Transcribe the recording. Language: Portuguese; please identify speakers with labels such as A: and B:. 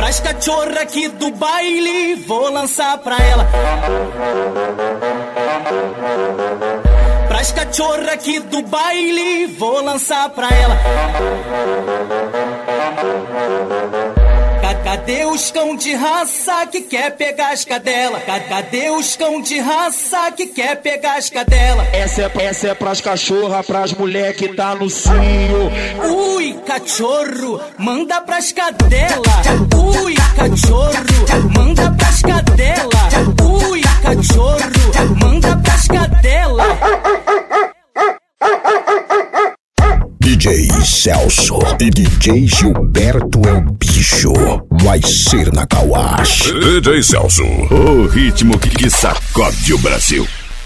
A: Pras cachorra aqui do baile, vou lançar pra ela. Pras cachorra aqui do baile, vou lançar pra ela. Cadê os cão de raça que quer pegar as cadela? Cadê os cão de raça que quer pegar as cadela?
B: Essa é pras cachorra, pras mulher que tá no cio.
A: Ui, cachorro, manda pras cadela. Ui, cachorro, manda pras cadela. Ui, cachorro, manda pras cadela.
C: DJ Celso e DJ Gilberto é o bicho. Vai ser na Kawasaki.
D: DJ Celso, o ritmo que sacode o Brasil.